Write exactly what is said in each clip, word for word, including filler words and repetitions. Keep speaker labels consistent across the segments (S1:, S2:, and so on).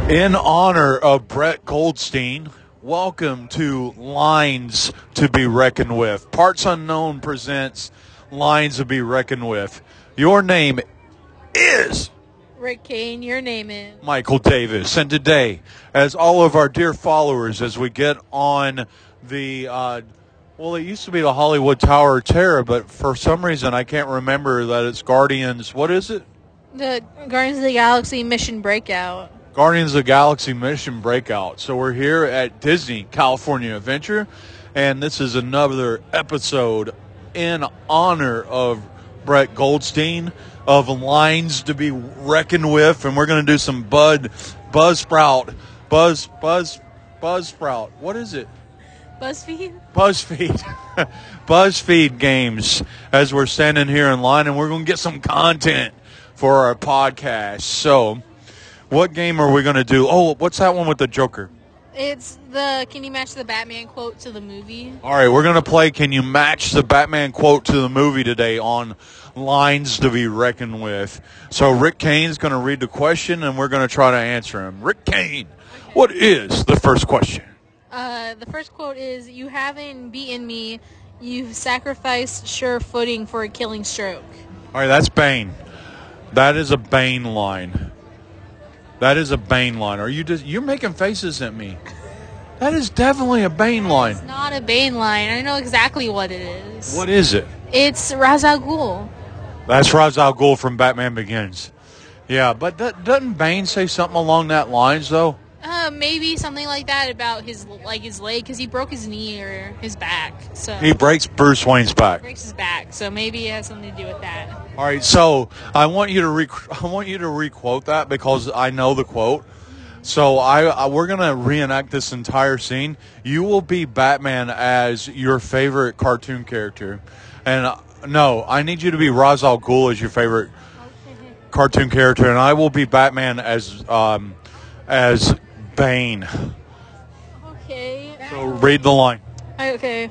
S1: In honor of Brett Goldstein, welcome to Lines to be Reckoned with. Parts Unknown presents Lines to be Reckoned with. Your name is
S2: Rick Kane. Your name is
S1: Michael Davis. And today, as all of our dear followers, as we get on the, uh, well, it used to be the Hollywood Tower of Terror, but for some reason I can't remember that it's Guardians. What is it?
S2: the Guardians of the Galaxy Mission Breakout.
S1: Guardians of the Galaxy Mission Breakout. So we're here at Disney California Adventure, and this is another episode in honor of Brett Goldstein of Lines to be Reckoned with, and we're going to do some Bud Buzzsprout, Buzz Buzz Buzzsprout. What is it?
S2: BuzzFeed.
S1: BuzzFeed, BuzzFeed games as we're standing here in line, and we're going to get some content for our podcast. So, what game are we going to do? Oh, what's that one with the Joker?
S2: It's the Can You Match the Batman quote to the movie?
S1: All right, we're going to play Can You Match the Batman quote to the movie today on Lines to be Reckoned with. So Rick Kane's going to read the question, and we're going to try to answer him. Rick Kane, okay. What is the first question?
S2: Uh, the first quote is, "You haven't beaten me. You've sacrificed sure footing for a killing stroke."
S1: All right, that's Bane. That is a Bane line. That is a Bane line. Are you just you're making faces at me? That is definitely a Bane line.
S2: It's not a Bane line. I know exactly what it is.
S1: What is it?
S2: It's Ra's al Ghul.
S1: That's Ra's al Ghul from Batman Begins. Yeah, but that, doesn't Bane say something along that lines though?
S2: Uh, maybe something like that about his like his leg, because he broke his knee or his back. So
S1: he breaks Bruce Wayne's back.
S2: Breaks his back, so maybe it has something to do with that.
S1: All right, so I want you to re- I want you to re-quote that because I know the quote. So I, I we're gonna reenact this entire scene. You will be Batman as your favorite cartoon character, and uh, no, I need you to be Ra's al Ghul as your favorite okay. cartoon character, and I will be Batman as um as Bane.
S2: Okay.
S1: So read the line.
S2: Okay.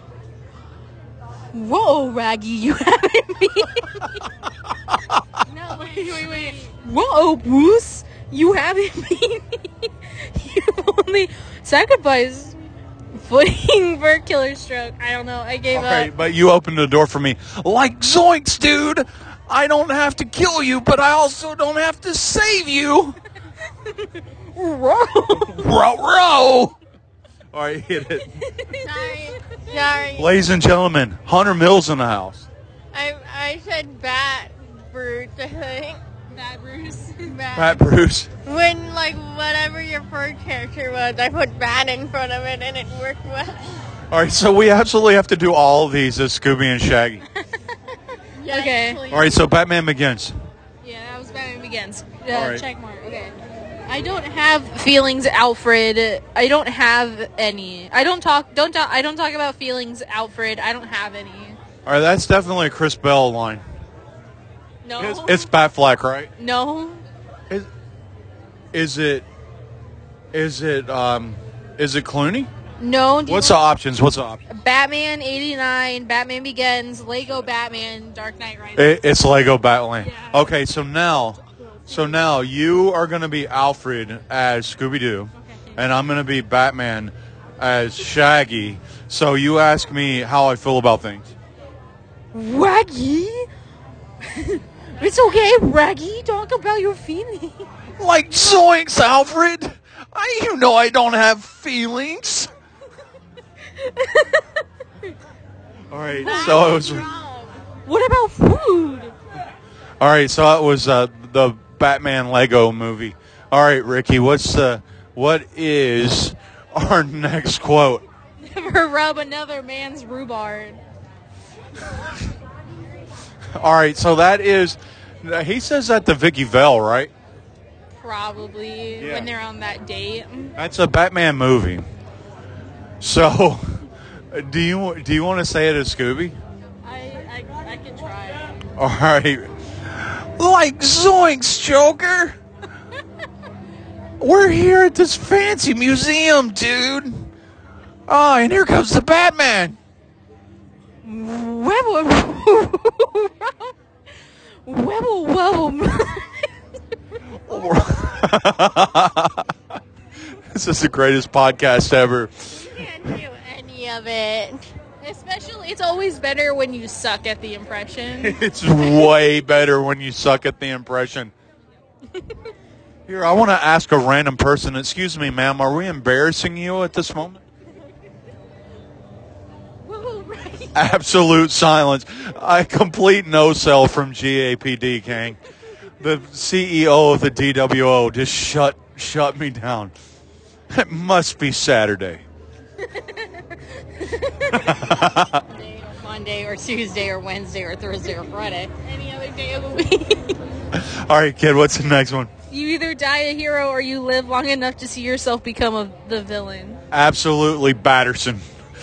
S2: Whoa, Raggy, you haven't beaten me. No, wait, wait, wait. Whoa, Bruce, you haven't beaten me. You've only sacrificed footing for a killer stroke. I don't know. I gave
S1: okay,
S2: up.
S1: Okay, but you opened the door for me. Like zoinks, dude. I don't have to kill you, but I also don't have to save you.
S2: Row.
S1: Row, row. All right, hit it.
S3: Sorry. Sorry.
S1: Ladies and gentlemen, Hunter Mills in the house.
S3: I I said Bat Bruce, I think.
S2: Bat Bruce.
S3: Bat.
S1: Bat Bruce.
S3: When, like, whatever your first character was, I put Bat in front of it and it worked well.
S1: All right, so we absolutely have to do all of these as Scooby and Shaggy.
S3: Yes,
S2: okay.
S3: please.
S1: All right, so Batman Begins.
S2: Yeah, that was Batman Begins. Uh,
S1: all right.
S2: Check mark. Okay. I don't have feelings, Alfred. I don't have any. I don't talk. Don't talk. I don't talk about feelings, Alfred. I don't have any.
S1: All right, that's definitely a Chris Bell line.
S2: No.
S1: It's, it's Batfleck, right?
S2: No.
S1: Is, is it? Is it? Um, is it Clooney?
S2: No.
S1: What's the options? What's the options?
S2: Batman eighty-nine, Batman Begins, Lego Batman, Dark Knight Rises.
S1: It, it's Lego Batman.
S2: Yeah.
S1: Okay, so now, so now you are going to be Alfred as Scooby-Doo,
S2: Okay.
S1: and I'm going to be Batman as Shaggy. So you ask me how I feel about things.
S2: Raggy? It's okay, Raggy. Talk about your feelings.
S1: Like zoinks, Alfred! I, you know I don't have feelings. All right, so it was.
S2: What about food?
S1: All right, so it was uh, the Batman Lego movie. All right, Ricky, what's the what is our next quote?
S2: Never rub another man's rhubarb.
S1: All right, so that is. He says that to Vicky Vale, right?
S2: Probably
S1: Yeah.
S2: when they're on that date.
S1: That's a Batman movie. So, do you do you want to say it as Scooby?
S2: I I, I can try.
S1: All right. Like zoinks, Joker. We're here at this fancy museum, dude. Oh, and here comes the Batman.
S2: Webble, webble, webble.
S1: This is the greatest podcast ever.
S3: You can't do any of it.
S2: Especially, it's always better when you suck at the impression.
S1: It's way better when you suck at the impression. Here, I want to ask a random person. Excuse me, ma'am. Are we embarrassing you at this moment?
S2: Whoa, right.
S1: Absolute silence. I complete no sell from G A P D, King. The C E O of the D W O just shut shut me down. It must be Saturday.
S3: Monday or Monday or Tuesday or Wednesday or Thursday or Friday. Any other day of the week.
S1: All right, kid, what's the next one?
S2: You either die a hero or you live long enough to see yourself become a, the villain.
S1: Absolutely Batterson.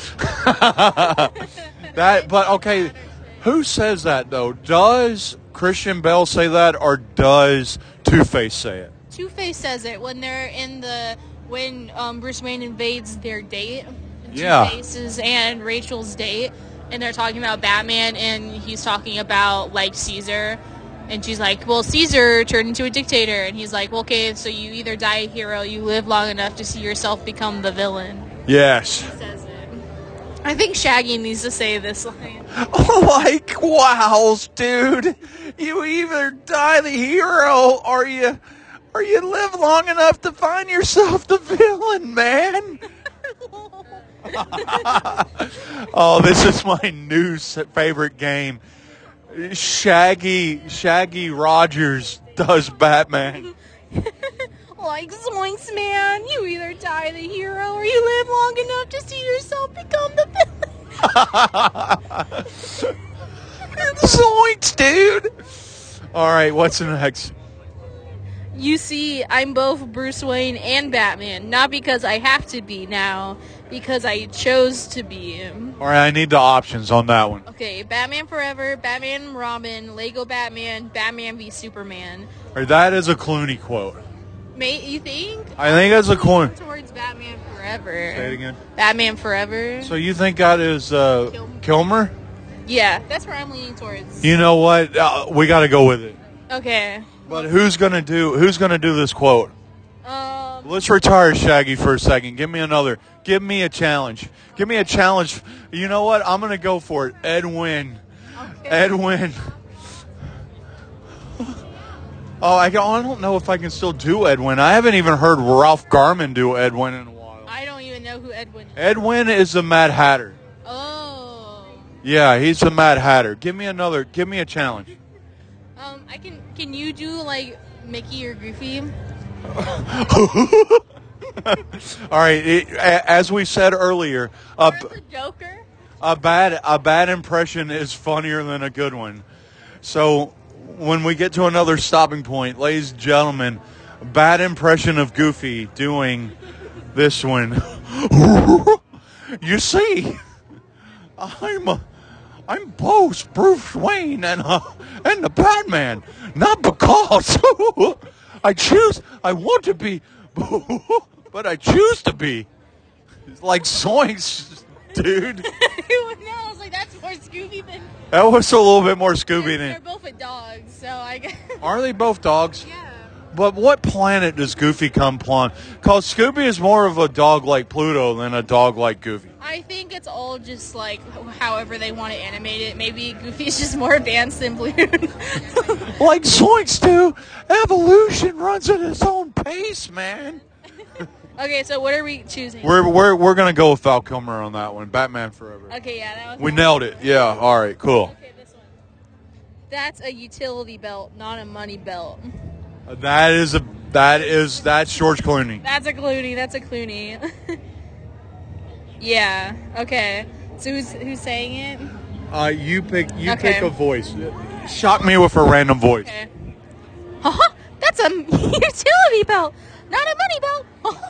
S1: That, but okay, who says that though? Does Christian Bale say that, or does Two-Face say it?
S2: Two-Face says it when they're in the when um, Bruce Wayne invades their date.
S1: Yeah.
S2: Two-Face's and Rachel's date, and they're talking about Batman, and he's talking about like Caesar, and she's like, "Well, Caesar turned into a dictator," and he's like, well, "Okay, so you either die a hero, you live long enough to see yourself become the villain."
S1: Yes.
S2: He says it. I think Shaggy needs to say this line.
S1: Like, wow, dude. You either die the hero or you or you live long enough to find yourself the villain, man. Oh, this is my new favorite game. Shaggy Shaggy Rogers does Batman.
S2: Like, zoinks, man. You either die the hero or you live long enough to see yourself become the villain.
S1: Zoinks, dude. All right, what's next?
S2: You see, I'm both Bruce Wayne and Batman. Not because I have to be now, because I chose to be him.
S1: All right, I need the options on that one.
S2: Okay, Batman Forever, Batman and Robin, Lego Batman, Batman v Superman.
S1: All right, that is a Clooney quote.
S2: Mate, you think?
S1: I think that's a coin.
S2: Towards Batman Forever.
S1: Say it again.
S2: Batman Forever.
S1: So you think that is uh,
S2: Kilmer.
S1: Kilmer?
S2: Yeah, that's where I'm leaning towards.
S1: You know what? Uh, we got to go with it.
S2: Okay.
S1: But who's gonna do? Who's gonna do this quote?
S2: Um.
S1: Let's retire Shaggy for a second. Give me another. Give me a challenge. Give me a challenge. You know what? I'm gonna go for it. Ed Wynn.
S2: Okay.
S1: Ed Wynn. Oh, I don't I don't know if I can still do Ed Wynn. I haven't even heard Ralph Garman do Ed Wynn in a while.
S2: I don't even know who Edwin is.
S1: Ed Wynn is the Mad Hatter.
S2: Oh.
S1: Yeah, he's the Mad Hatter. Give me another. Give me a challenge.
S2: Um, I can. Can you do like Mickey or Goofy?
S1: All right. It, a- as we said earlier, a,
S3: Or the Joker.
S1: a bad a bad impression is funnier than a good one. So when we get to another stopping point, ladies and gentlemen, a bad impression of Goofy doing this one. You see, I'm a, I'm both Bruce Wayne and uh, and the Batman, not because I choose. I want to be, but I choose to be. It's like zoinks, dude.
S3: No, I was like, that's more Scooby than.
S1: That was a little bit more Scooby
S3: They're
S1: than.
S3: both a dog, so I guess.
S1: Are they both dogs?
S3: Yeah.
S1: But what planet does Goofy come from? Because Scooby is more of a dog like Pluto than a dog like Goofy.
S2: I think it's all just like however they want to animate it. Maybe Goofy's just more advanced than Blue.
S1: Like zoinks, dude. Evolution runs at its own pace, man.
S2: Okay, so what are we choosing?
S1: We're we're we're gonna go with Val Kilmer on that one. Batman Forever.
S2: Okay, yeah, that was.
S1: We nailed it. Yeah. All right. Cool.
S2: Okay, this one. That's a utility belt, not a money belt.
S1: That is a that is that's George Clooney.
S2: That's a Clooney. That's a Clooney. Yeah. Okay. So who's who's saying it?
S1: Uh, you pick you
S2: Okay.
S1: pick a voice. Shock me with a random voice.
S2: Okay. Haha. That's a utility belt, not a money belt.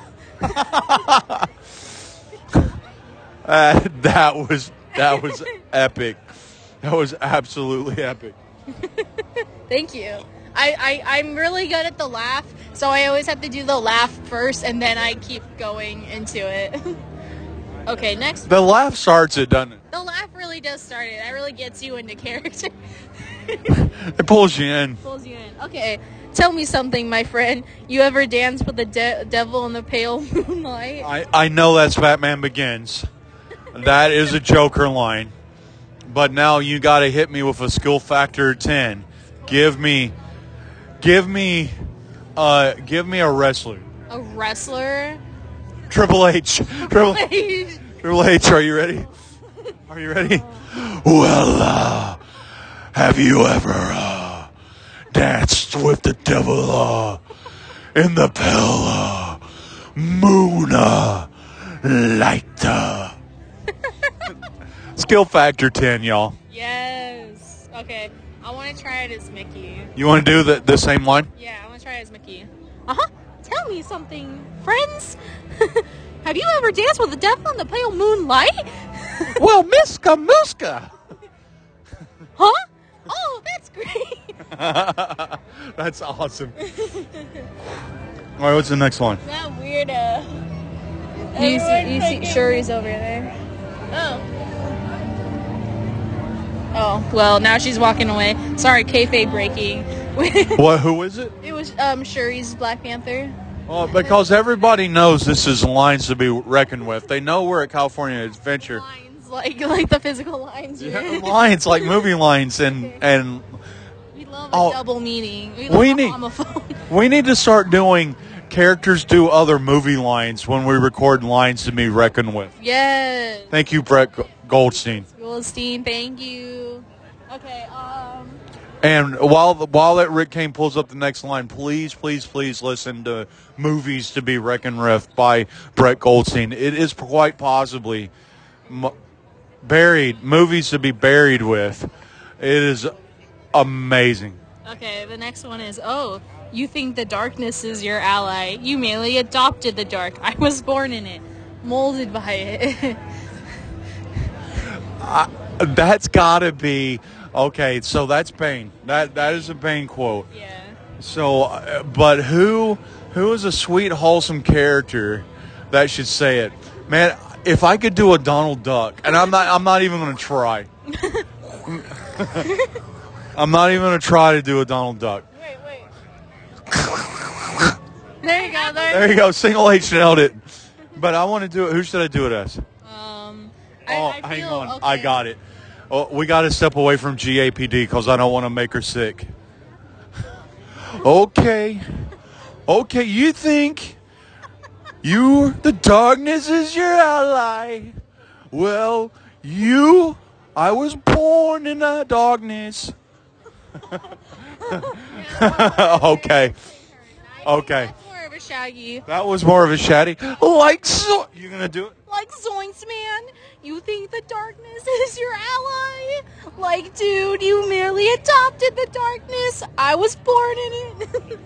S1: Uh, that was that was epic. That was absolutely epic.
S2: Thank you. I, I, I'm really good at the laugh, so I always have to do the laugh first, and then I keep going into it. Okay, next.
S1: The laugh starts it, doesn't it?
S2: The laugh really does start it. That really gets you into character.
S1: It pulls you in.
S2: Pulls you in. Okay, Tell me something, my friend. You ever dance with the de- devil in the pale moonlight?
S1: I, I know that's Batman Begins. That is a Joker line. But now you got to hit me with a skill factor ten. Give me, give me, uh, give me a wrestler.
S2: A wrestler?
S1: Triple H. Triple,
S2: H.
S1: Triple H, are you ready? Are you ready? Well, uh, have you ever uh, danced with the devil uh, in the pale uh, moon uh, light? Uh? Skill factor ten, y'all.
S2: Yes. Okay. I want to try it as Mickey.
S1: You want to do the, the same line?
S2: Yeah, I want to try it as Mickey. Uh-huh. Tell me something, friends. Have you ever danced with the devil in the pale moonlight?
S1: Well, Miska Muska.
S2: Huh? Oh, that's great.
S1: That's awesome. All right, what's the next one?
S3: That weirdo.
S2: You see, you see, Shuri's over there.
S3: Oh.
S2: Oh, well, now she's walking away. Sorry, kayfabe breaking.
S1: What? Who is it?
S2: It was um Shuri's Black Panther.
S1: Well, because everybody knows this is lines to be reckoned with. They know we're at California Adventure.
S2: Lines, like like the physical lines.
S1: Yeah, lines like movie lines, and and
S2: We love a
S1: Oh.
S2: double meaning. We love
S1: We
S2: a
S1: need-
S2: homophone.
S1: we need to start doing characters do other movie lines when we record lines to be reckoned with.
S2: Yes.
S1: Thank you, Brett Goldstein.
S2: Goldstein, thank you. Okay, um
S1: And while while that Rick Kane pulls up the next line, please, please, please listen to Movies to be Reckoned With by Brett Goldstein. It is quite possibly m- buried, movies to be buried with. It is amazing.
S2: Okay, the next one is, oh, you think the darkness is your ally. You merely adopted the dark. I was born in it, molded by it.
S1: That's got to be, okay, so that's Bane. That That is a Bane quote.
S2: Yeah.
S1: So, uh, but who who is a sweet, wholesome character that should say it? Man, if I could do a Donald Duck, and I'm not, I'm not even going to try. I'm not even going to try to do a Donald Duck.
S2: Wait, wait. There you go. There,
S1: There you go, single H nailed it. But I want to do it. Who should I do it as?
S2: Um,
S1: Oh,
S2: I, I
S1: hang
S2: feel,
S1: on,
S2: okay.
S1: I got it. Oh, we got to step away from G A P D because I don't want to make her sick. Okay. Okay, you think you, the darkness is your ally. Well, you, I was born in the darkness. Okay. Okay.
S2: That's more of a Shaggy.
S1: That was more of a shaddy. Like so. You going to do it?
S2: Like Zoinks, man. You think the darkness is your ally? Like, dude, you merely adopted the darkness. I was born in it.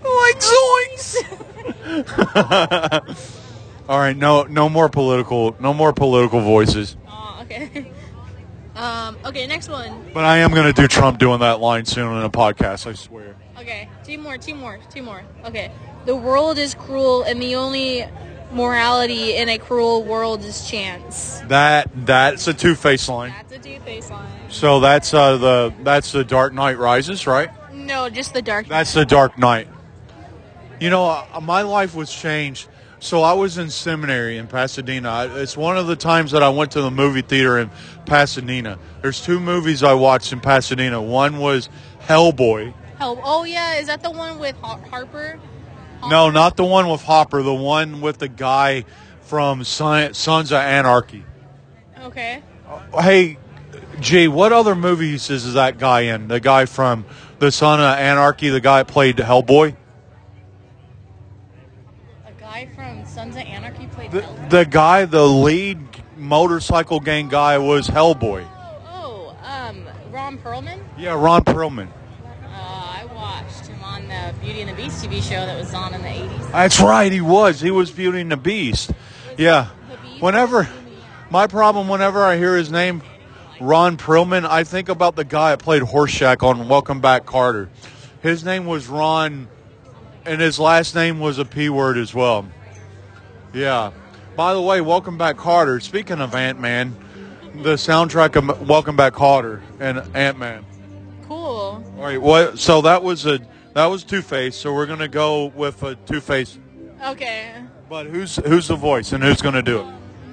S1: Like zoinks. All right, no, no more political, no more political voices.
S2: Oh, okay. Um, okay, next one.
S1: But I am going to do Trump doing that line soon in a podcast. I swear.
S2: Okay, two more, two more, two more. Okay. The world is cruel, and the only morality in a cruel world is chance.
S1: That that's a two-face line.
S2: That's a two-face line.
S1: So that's uh, the that's the Dark Knight Rises, right?
S2: No, just the dark.
S1: That's the Dark Knight. You know, uh, my life was changed. So I was in seminary in Pasadena. I, it's one of the times that I went to the movie theater in Pasadena. There's two movies I watched in Pasadena. One was Hellboy.
S2: Hell, oh yeah, is that the one with Har- Harper?
S1: No, not the one with Hopper. The one with the guy from Son- Sons of Anarchy.
S2: Okay.
S1: Hey, G, what other movies is that guy in? The guy from the Son of Anarchy, the guy that played Hellboy?
S3: A guy from Sons of Anarchy played
S1: The,
S3: Hellboy.
S1: the guy, the lead motorcycle gang guy was Hellboy.
S3: Oh, oh, um, Ron Perlman?
S1: Yeah, Ron Perlman.
S3: Uh, I watched him on the Beauty and the Beast T V show that was on in the eighties.
S1: That's right, he was. He was Beauty and the Beast. Yeah. Whenever, my problem whenever I hear his name, Ron Perlman, I think about the guy that played Horseshack on Welcome Back, Carter. His name was Ron, and his last name was a P word as well. Yeah. By the way, Welcome Back, Carter. Speaking of Ant-Man, the soundtrack of Welcome Back, Carter and Ant-Man.
S2: Cool.
S1: All right. What? So that was a That was Two-Face, so we're going to go with a Two-Face.
S3: Okay.
S1: But who's who's the voice and who's going to do it?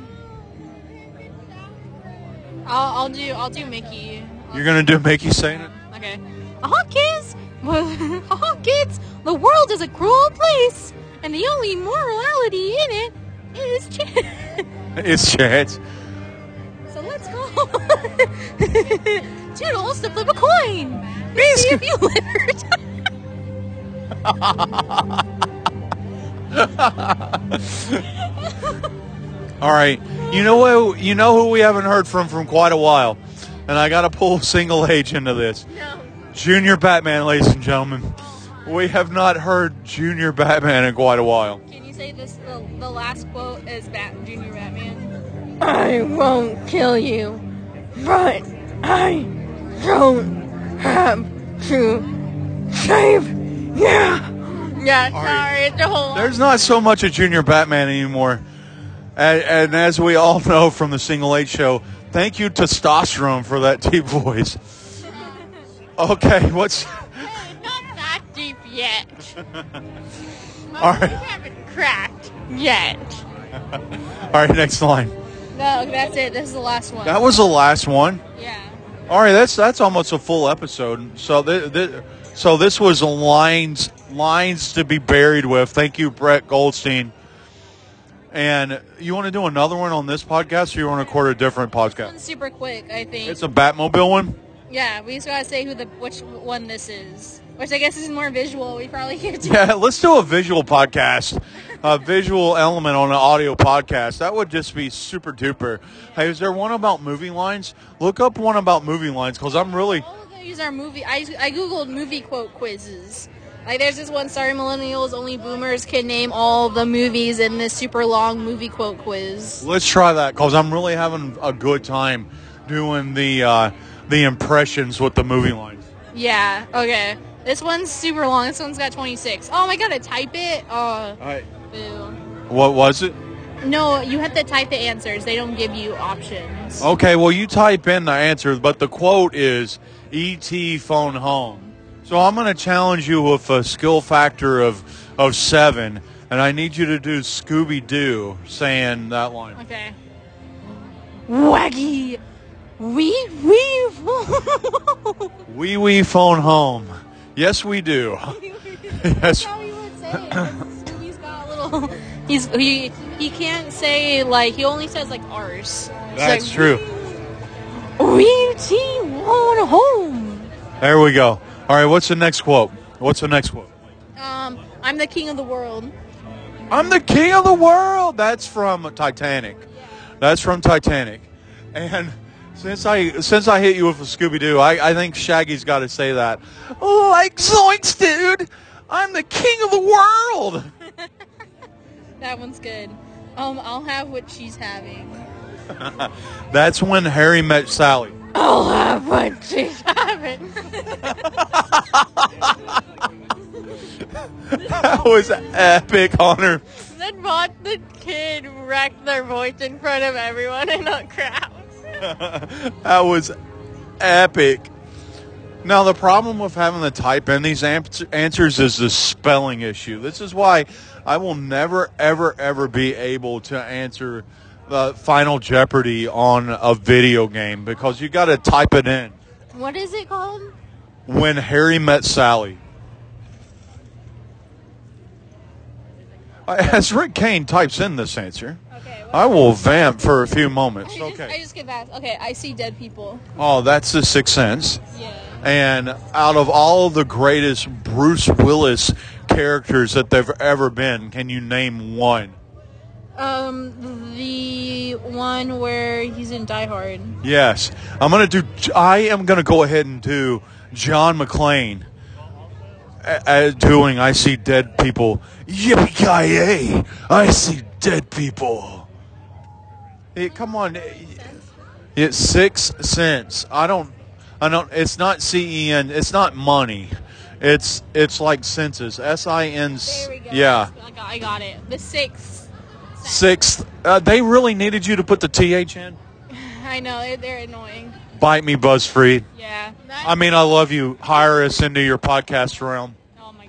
S3: I'll, I'll do I'll do Mickey.
S1: You're going to do Mickey saying it?
S3: Okay. Aha, kids! Aha, kids! The world is a cruel place, and the only morality in it is chance.
S1: It's chance.
S3: So let's go. Toodles to flip a coin. See if you live or die.
S1: All right. You know what? You know who we haven't heard from from quite a while, and I got to pull Single Age into this.
S3: No.
S1: Junior Batman, ladies and gentlemen. We have not heard Junior Batman in quite a while.
S3: Can you say this? The, the last quote is Bat Junior Batman.
S2: I won't kill you, but I don't have to save you.
S3: Yeah,
S1: All
S3: sorry,
S1: right.
S3: it's a whole.
S1: There's not so much a Junior Batman anymore. And, and as we all know from the Single Age show, thank you, Testosterone, for that deep voice. Okay, what's...
S3: Hey, not that deep yet.
S1: All right.
S3: We haven't cracked yet.
S1: All right, next line.
S3: No, that's it. This is the last one.
S1: That was the last one.
S3: Yeah.
S1: All right, that's that's almost a full episode. So th- th- so this was lines lines to be buried with. Thank you, Brett Goldstein. And you want to do another one on this podcast, or you want to record a different podcast?
S3: One's super quick, I think.
S1: It's a Batmobile one.
S3: Yeah, we just gotta say who the which one this is, which I guess is more visual. We probably can't do.
S1: Yeah, let's do a visual podcast, a visual element on an audio podcast. That would just be super duper. Hey, is there one about movie lines? Look up one about movie lines, because I'm really...
S3: All of these are movie. I I googled movie quote quizzes. Like, there's this one, sorry millennials, only boomers can name all the movies in this super long movie quote quiz.
S1: Let's try that, because I'm really having a good time doing the uh, the impressions with the movie lines.
S3: Yeah, okay. This one's super long. This one's got twenty-six. Oh, I gotta type it? Oh,
S1: All right.
S3: boo.
S1: What was it?
S3: No, you have to type the answers. They don't give you options.
S1: Okay, well, you type in the answer, but the quote is E T phone home. So I'm going to challenge you with a skill factor of of seven, and I need you to do Scooby-Doo saying that line.
S3: Okay.
S2: Waggy. Wee wee.
S1: Wee wee phone home. Yes, we do.
S3: That's
S1: Yes.
S3: how he would say it. Scooby's got a little... He's, he, he can't say, like, he only says, like, arse. It's
S1: That's
S3: like,
S1: true.
S2: We tea on home.
S1: There we go. All right, what's the next quote? What's the next quote?
S3: Um, I'm the king of the world.
S1: I'm the king of the world. That's from Titanic. That's from Titanic. And since I since I hit you with a Scooby-Doo, I, I think Shaggy's got to say that. Like zoinks, dude. I'm the king of the world.
S3: That one's good. Um, I'll have what she's having.
S1: That's when Harry met Sally.
S2: I'll have what she's
S3: Having.
S1: That was epic, Hunter.
S3: Then watch the kid wreck their voice in front of everyone in a crowd.
S1: That was epic. Now, the problem with having to type in these ans- answers is the spelling issue. This is why I will never, ever, ever be able to answer the Final Jeopardy on a video game, because you got to type it in.
S3: What is it called?
S1: When Harry Met Sally. As Rick Kane types in this answer,
S3: Okay. What
S1: I will vamp for a few moments.
S3: I just, I
S1: Okay.
S3: just get back. Okay, I see dead people.
S1: Oh, that's The Sixth Sense.
S3: Yeah.
S1: And out of all of the greatest Bruce Willis characters that there've ever been, can you name one?
S2: Um, the one where he's in Die Hard.
S1: Yes. I'm going to do, I am going to go ahead and do John McClane uh, doing I See Dead People. Yippee-ki-yay! I see dead people. Hey, come on. It's Sixth Sense. I don't, I don't, it's not C E N, it's not money. It's, it's like senses. S I N.
S3: There we go.
S1: Yeah.
S3: I got, I got it. The sixth.
S1: Sixth. Uh, they really needed you to put the T H in?
S3: I know, they're, they're annoying.
S1: Bite me, BuzzFeed.
S3: Yeah. That-
S1: I mean, I love you. Hire us into your podcast realm.
S3: oh my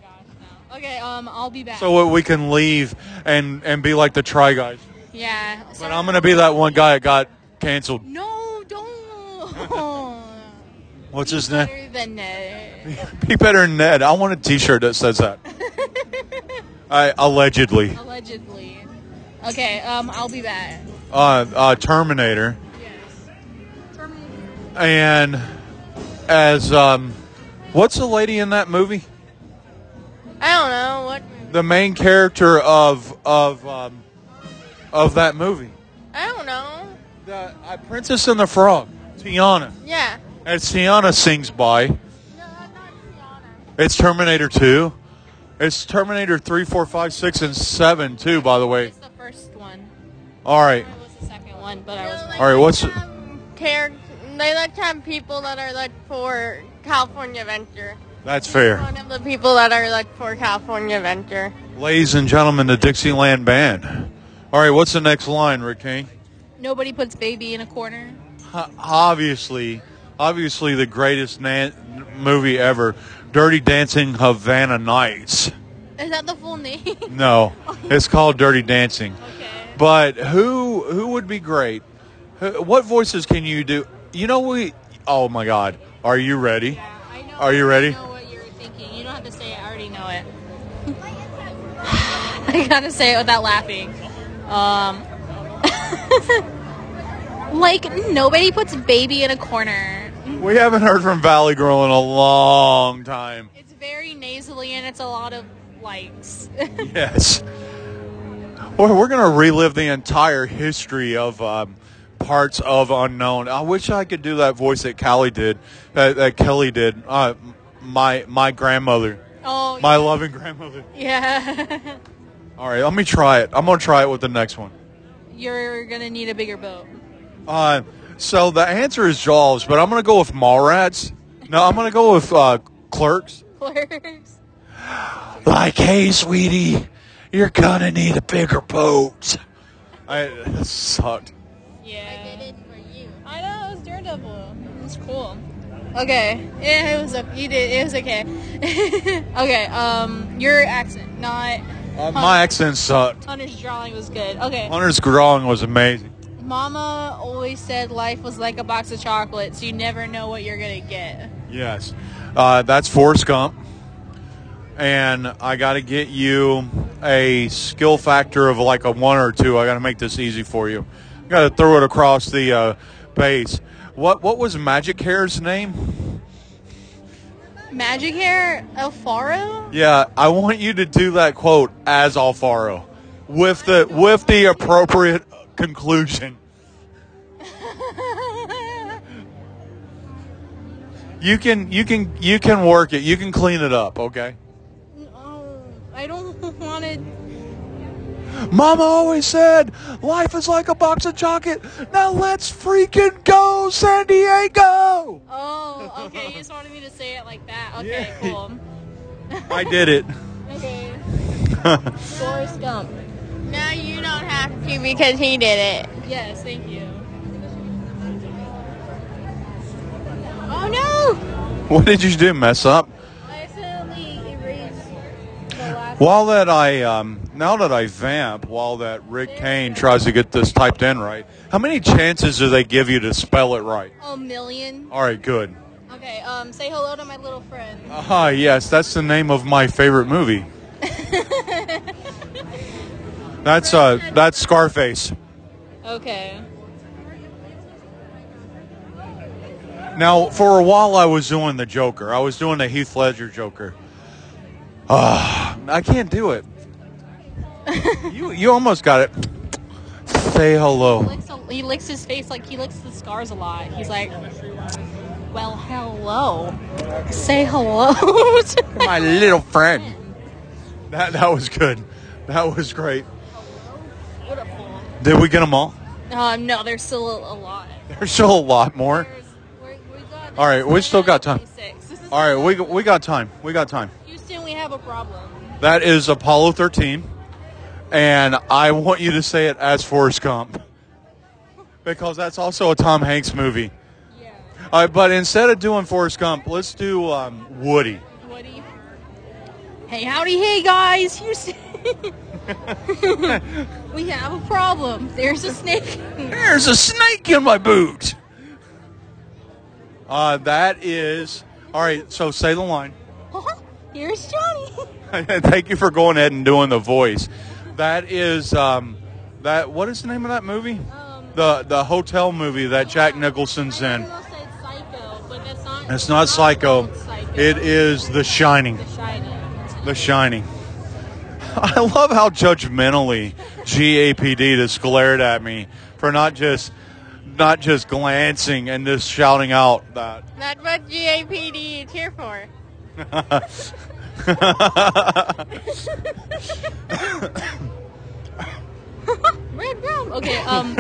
S3: Okay, um, I'll be back.
S1: So we can leave and, and be like the Try Guys.
S3: yeah.
S1: But I'm going to be that one guy that got canceled.
S3: No, don't.
S1: What's his
S3: Better
S1: name?
S3: than Ned.
S1: Be better than Ned. I want a T-shirt that says that. I, allegedly.
S3: Allegedly. Okay, um, I'll be back.
S1: Uh, uh, Terminator.
S3: Yes. Terminator.
S1: And as, um, what's the lady in that movie?
S3: I don't know what.
S1: The main character of, of, um, of that movie.
S3: I don't know.
S1: The uh, Princess and the Frog. Tiana.
S3: Yeah.
S1: And Tiana sings by.
S3: No, that's not Tiana.
S1: It's Terminator two. It's Terminator three, four, five, six, and seven, too, by the way.
S3: It's the first one.
S1: All right.
S3: It was the second one, but I was.
S1: All right, what's...
S4: Char- they like to have people that are like for California Adventure.
S1: That's fair.
S4: One of the people that are like for California Adventure.
S1: Ladies and gentlemen, the Dixieland Band. All right, what's the next line, Rick Kane?
S3: Nobody puts baby in a corner.
S1: Uh, obviously, obviously the greatest na- movie ever, Dirty Dancing Havana Nights.
S3: Is that the full name?
S1: No, it's called Dirty Dancing.
S3: Okay.
S1: But who who would be great? Who, what voices can you do? You know we. Oh my God, are you ready?
S3: Yeah, I know.
S1: Are you ready?
S3: I know what you're thinking. You don't have to say it. I already know it. I gotta say it without laughing. Um, like nobody puts baby in a corner.
S1: We haven't heard from Valley Girl in a long time.
S3: It's very nasally and it's a lot of likes.
S1: Yes. Well, we're going to relive the entire history of um, parts of Unknown. I wish I could do that voice that Callie did, that, that Kelly did. Uh, my my grandmother,
S3: Oh,
S1: my loving grandmother.
S3: yeah.
S1: All right, let me try it. I'm going to try it with the next one.
S3: You're gonna need a bigger boat.
S1: Uh, so the answer is Jaws, but I'm going to go with Mallrats. No, I'm going to go with uh, Clerks.
S3: Clerks.
S1: Like, hey, sweetie, you're going to need a bigger boat. I, that sucked.
S3: Yeah.
S4: I did it for you.
S3: I know, it was Daredevil. It was cool. Okay. Yeah, it was a, you did, it was okay. Okay, um, your accent, not...
S1: Uh, my accent sucked.
S3: Hunter's drawing was good. Okay.
S1: Hunter's drawing was amazing.
S3: Mama always said life was like a box of chocolates. You never know what you're going to get.
S1: Yes. Uh, that's Forrest Gump. And I got to get you a skill factor of like a one or two. I got to make this easy for you. I got to throw it across the uh, base. What what was Magic Hair's name?
S3: Magic hair, Alfaro?
S1: Yeah, I want you to do that quote as Alfaro with the with the appropriate conclusion. You can you can you can work it. You can clean it up, okay?
S3: No, I don't want to.
S1: Mama always said life is like a box of chocolate. Now let's freaking go, San Diego.
S3: Oh, okay. You just wanted me to say it like that. Okay,
S1: Yeah.
S3: cool.
S1: I did it.
S3: Okay. Forrest Gump.
S4: No, you don't have to because he did it.
S3: Yes, thank you.
S4: Oh no!
S1: What did you do? Mess up?
S3: I accidentally erased the last.
S1: While that I um now that I vamp, while that Rick Kane tries to get this typed in right, how many chances do they give you to spell it right?
S3: A million.
S1: All right, good.
S3: Okay. Um. Say hello to my little friend.
S1: Ah, yes, that's the name of my favorite movie. That's uh, that's Scarface.
S3: Okay.
S1: Now, for a while, I was doing the Joker. I was doing the Heath Ledger Joker. Ah, I can't do it. you you almost got it. Say hello.
S3: He licks, a, he licks his face like he licks the scars a lot. He's like, well, hello. Say hello to
S1: My little friend. That that was good. That was great. Did we get them all?
S3: Um, no, there's still a, a lot.
S1: There's still a lot more.
S3: There's, we're, we got,
S1: All right, we still got time.
S3: twenty-six. This is
S1: All right, we we got time. We got time.
S3: Houston, we have a problem.
S1: That is Apollo thirteen, and I want you to say it as Forrest Gump because that's also a Tom Hanks movie.
S3: Yeah.
S1: All right, but instead of doing Forrest Gump, let's do um, Woody.
S3: Woody.
S2: Hey, howdy, hey guys. Here's we have a problem. There's a snake.
S1: There's a snake in my boot. Uh, that is all right. So say the line.
S2: Uh-huh. Here's Johnny.
S1: Thank you for going ahead and doing the voice. That is um, that. What is the name of that movie?
S2: Um,
S1: The the hotel movie that Jack Nicholson's
S2: I
S1: in.
S2: almost said Psycho, but that's not.
S1: It's not Psycho.
S2: called Psycho.
S1: It is The Shining.
S2: The Shining.
S1: The Shining. I love how judgmentally G A P D just glared at me for not just not just glancing and just shouting out that.
S4: That's what G A P D is here for.
S2: Red rum. Okay. Um.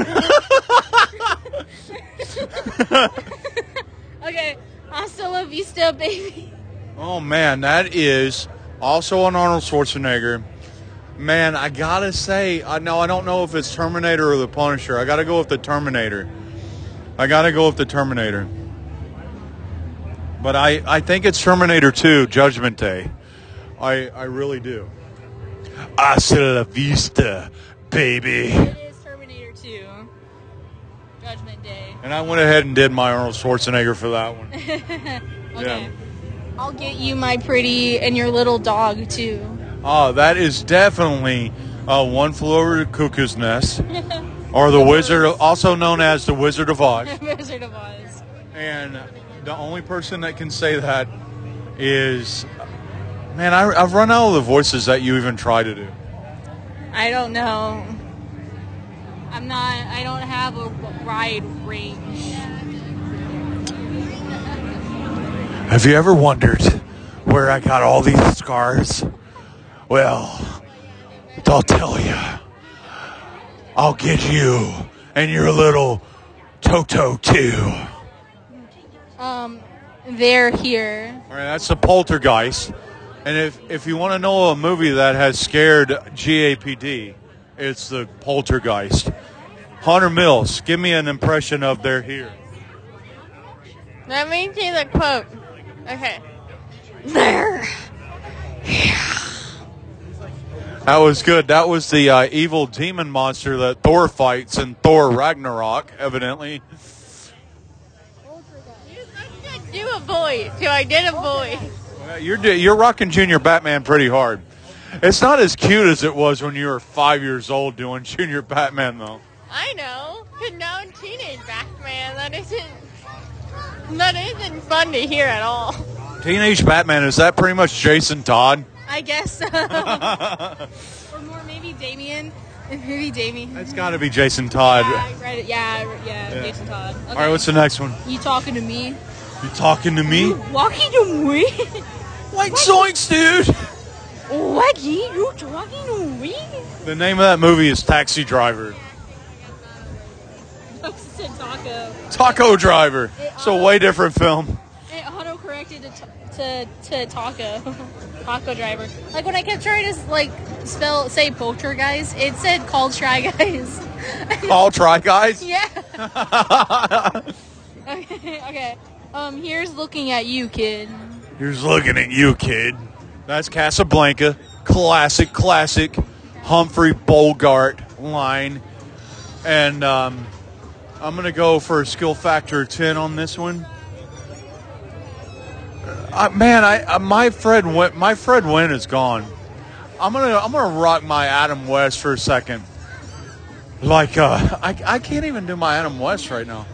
S2: okay. Hasta la vista, baby.
S1: Oh man, that is also on Arnold Schwarzenegger. Man, I gotta say, I know I don't know if it's Terminator or The Punisher. I gotta go with the Terminator. I gotta go with the Terminator. But I, I think it's Terminator two, Judgment Day. I I really do. Hasta la vista, baby.
S2: It is Terminator two. Judgment Day.
S1: And I went ahead and did my Arnold Schwarzenegger for that one.
S2: Okay.
S1: Yeah.
S2: I'll get you my pretty and your little dog too.
S1: Oh, that is definitely uh, One Flew Over the Cuckoo's Nest, or the Wizard, also known as the Wizard of Oz.
S2: Wizard of Oz.
S1: And the only person that can say that is, man, I, I've run out of the voices that you even try to do.
S2: I don't know. I'm not. I don't have a wide range.
S1: Have you ever wondered where I got all these scars? Well, I'll tell you. I'll get you and your little Toto too.
S2: Um, they're here.
S1: All right, that's the Poltergeist. And if, if you want to know a movie that has scared G A P D, it's the Poltergeist. Hunter Mills, give me an impression of they're here.
S4: Let me see the quote. Okay.
S2: There.
S1: That was good. That was the uh, evil demon monster that Thor fights in Thor Ragnarok, evidently.
S4: Let's just do a voice. So I did a voice.
S1: Well, You're di- you're rocking Junior Batman pretty hard. It's not as cute as it was when you were five years old doing Junior Batman, though.
S4: I know. Because now I'm teenage Batman. That isn't, that isn't fun to hear at all.
S1: Teenage Batman, is that pretty much Jason Todd?
S2: I guess so. Or more, maybe Damien. Maybe Damien.
S1: It's got to be Jason Todd.
S2: Yeah, I read it. Yeah, I re- yeah,
S1: Yeah.
S2: Jason Todd. Okay.
S1: All right, what's the next one?
S2: You talking to me?
S1: You talking to me?
S2: Walking to me?
S1: Like zoinks, dude.
S2: Wacky, you talking to me?
S1: The name of that movie is Taxi Driver.
S2: I said taco.
S1: Taco Driver. It's a way different film.
S2: It auto corrected to, t- to to taco. Taco driver. Like when I kept trying to like spell say poltergeist, it said called Try Guys.
S1: All Try Guys?
S2: Yeah. okay. Okay. Um. Here's looking at you, kid.
S1: Here's looking at you, kid. That's Casablanca. Classic, classic Humphrey Bogart line. And um, I'm going to go for a skill factor ten on this one. Uh, man, I uh, my Fred Win- my Fred Wynn is gone. I'm gonna I'm gonna rock my Adam West for a second. Like uh, I I can't even do my Adam West right now.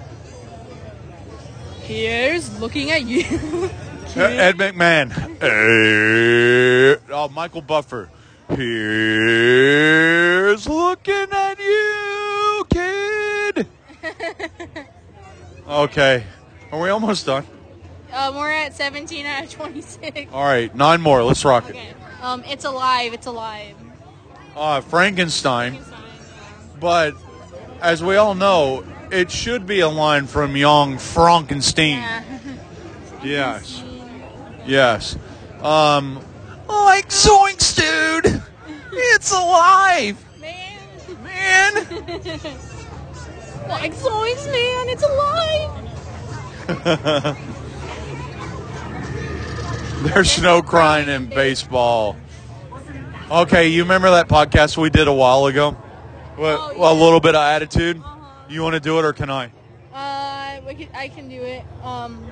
S2: Here's looking at you.
S1: Ed McMahon. Eh, oh, Michael Buffer. Here's looking at you, kid. Okay. Are we almost done?
S2: Um, we're at seventeen out of twenty-six.
S1: All right, nine more. Let's rock it.
S2: Okay. Um, it's alive. It's alive.
S1: Uh, Frankenstein. But as we all know, it should be a line from Young Frankenstein.
S2: Yeah.
S1: Yes. Yes. Um, like zoinks, dude. It's alive.
S2: Man.
S1: Man.
S2: Like zoinks, man. It's alive.
S1: There's no crying in baseball. Okay, you remember that podcast we did a while ago? What,
S3: Oh, yeah.
S1: A little bit of attitude?
S3: Uh-huh.
S1: You want to do it or can I?
S3: Uh, we can, I can do it. Um,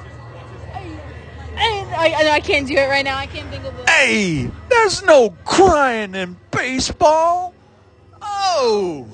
S3: I, I, I, I can't do it right now. I can't think of it.
S1: Hey, there's no crying in baseball. Oh.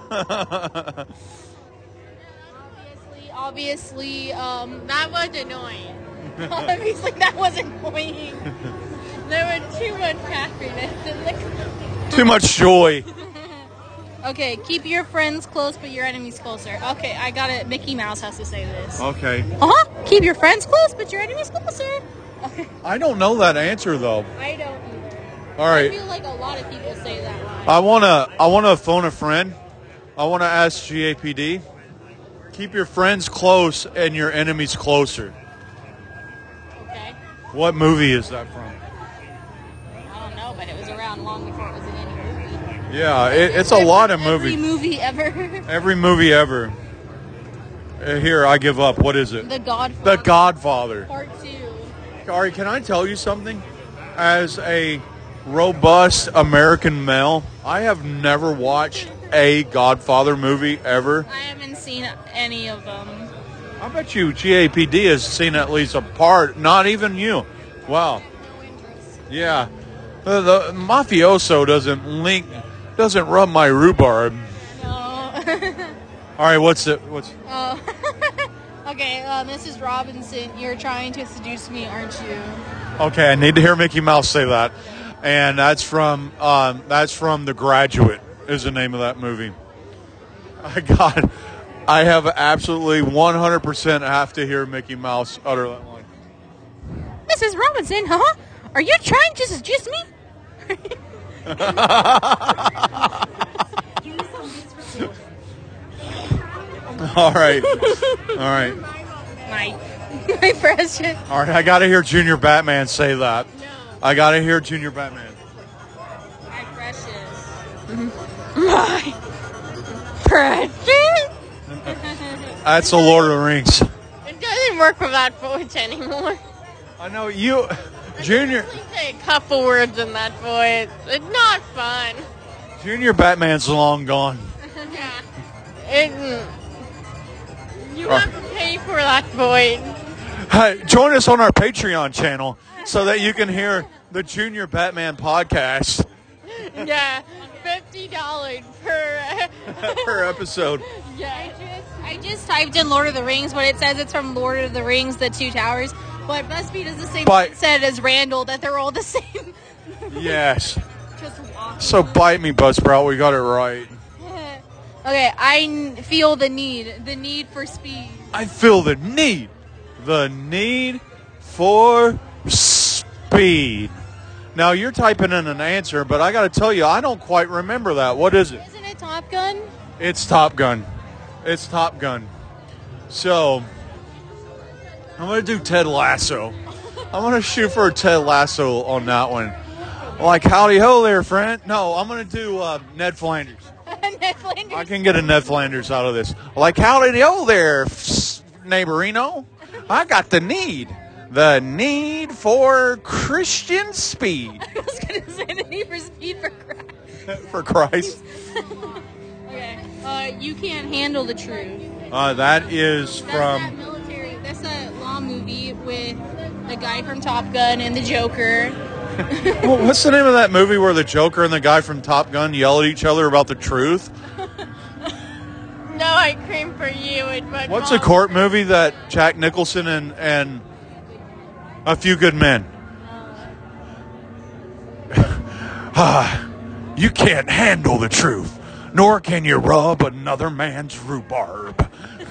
S3: Obviously, obviously, um,
S4: That was annoying.
S3: obviously that was annoying.
S4: There was too much happiness in the
S1: Too much joy.
S3: Okay, keep your friends close, but your enemies closer. Okay, I got it. Mickey Mouse has to say this.
S1: Okay.
S3: Uh huh. Keep your friends close, but your enemies closer. Okay.
S1: I don't know that answer though.
S3: I don't either.
S1: All
S3: I
S1: right.
S3: feel like a lot of people say that line.
S1: I wanna I wanna phone a friend. I wanna ask G A P D. Keep your friends close and your enemies closer.
S3: Okay.
S1: What movie is that from?
S3: I don't know, but it was around long before it was in any movie.
S1: Yeah, it, it's a lot of
S3: Every
S1: movies.
S3: movie ever.
S1: Every movie ever. Uh, Here, I give up. What is it?
S3: The Godfather.
S1: The Godfather.
S3: Part two.
S1: Ari, can I tell you something? As a robust American male, I have never watched a Godfather movie ever.
S3: I haven't seen any of them.
S1: I bet you G A P D has seen at least a part. Not even you. Wow. Yeah. The, the mafioso doesn't link, doesn't rub my rhubarb.
S3: No.
S1: All right, what's it? What's?
S3: Oh. Okay, uh, Missus Robinson, you're trying to seduce me, aren't you?
S1: Okay, I need to hear Mickey Mouse say that, and that's from um, that's from The Graduate. Is the name of that movie. I got. I have absolutely one hundred percent have to hear Mickey Mouse utter that line.
S3: Missus Robinson, huh? Are you trying to seduce me?
S1: All right, all right,
S3: My, my precious.
S1: all right. I got to hear Junior Batman say that. I got to hear Junior Batman.
S3: My precious. My precious.
S1: That's the Lord of the Rings.
S4: It doesn't work with that voice anymore.
S1: I know you, Junior.
S4: I say a couple words in that voice. It's not fun.
S1: Junior Batman's long gone.
S4: Yeah. It, you have to pay for that voice.
S1: Hey, join us on our Patreon channel so that you can hear the Junior Batman podcast
S4: Yeah. Fifty dollars per.
S1: per episode.
S4: Yeah.
S3: I just typed in Lord of the Rings, but it says it's from Lord of the Rings, The Two Towers. But BuzzFeed is the same
S1: But-
S3: said as Randall, that they're all the same.
S1: Yes.
S3: Just walk.
S1: So bite me, Buzzsprout. We got it right.
S3: Okay, I n- feel the need. The need for speed.
S1: I feel the need. The need for speed. Now, you're typing in an answer, but I got to tell you, I don't quite remember that. What is it?
S3: Isn't it Top Gun?
S1: It's Top Gun. It's Top Gun. So, I'm going to do Ted Lasso. I'm going to shoot for a Ted Lasso on that one. Like, howdy ho there, friend. No, I'm going to do uh, Ned Flanders.
S3: Ned Flanders.
S1: I can get a Ned Flanders out of this. Like, howdy ho there, f- neighborino. I got the need. The need for Christian speed.
S3: I was going to say the need for speed for Christ.
S1: For Christ.
S3: Okay. Uh, you can't handle the truth.
S1: Uh, that is
S3: That's that
S1: from...
S3: military. That's that law movie with the guy from Top Gun and the Joker.
S1: Well, what's the name of that movie where the Joker and the guy from Top Gun yell at each other about the truth?
S4: No, I cream for you. It but
S1: What's a court movie that Jack Nicholson and, and A Few Good Men? Ah, you can't handle the truth, nor can you rub another man's rhubarb.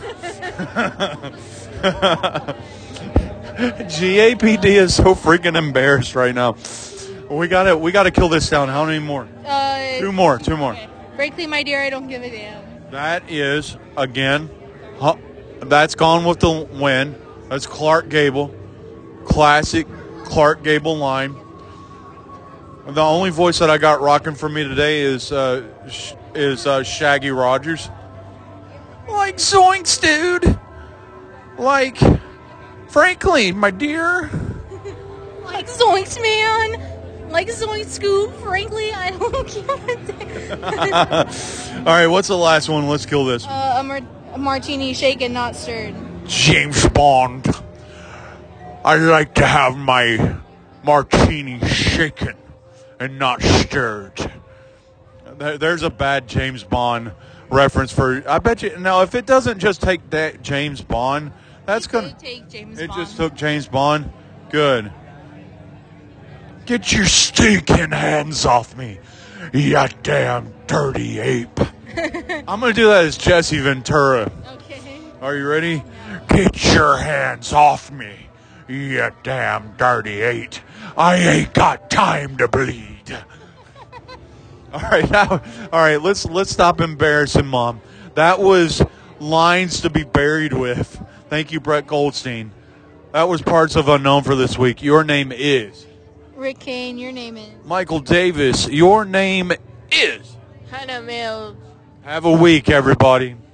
S1: G A P D is so freaking embarrassed right now. We gotta, we gotta kill this down. How many more?
S3: Uh,
S1: Two more, two more.
S3: okay. Frankly, my dear, I don't give a damn.
S1: That is, again, huh, that's Gone with the Wind. That's Clark Gable. Classic Clark Gable line. The only voice that I got rocking for me today is uh, sh- is uh, Shaggy Rogers. Like, zoinks, dude. Like, frankly, my dear,
S3: Like Zoinks, man. Like Zoinks, Scoop. Frankly, I don't give a damn.
S1: All right, what's the last one? Let's kill this.
S3: Uh, a, mar- a martini shaken, not stirred.
S1: James Bond. I like to have my martini shaken and not stirred. There- There's a bad James Bond reference for. I bet you. Now, if it doesn't just take that James Bond, that's
S3: It
S1: gonna.
S3: did take James
S1: It
S3: Bond.
S1: just took James Bond. Good. Get your stinking hands off me, you damn dirty ape. I'm gonna do that as Jesse Ventura.
S3: Okay.
S1: Are you ready? Get your hands off me, you damn dirty ape. I ain't got time to bleed. All right, now, all right. Let's let's stop embarrassing Mom. That was lines to be buried with. Thank you, Brett Goldstein. That was Parts of Unknown for this week. Your name is
S3: Rick Kane, your name is.
S1: Michael Davis. Your name is.
S4: Hannah Mills.
S1: Have a week, everybody.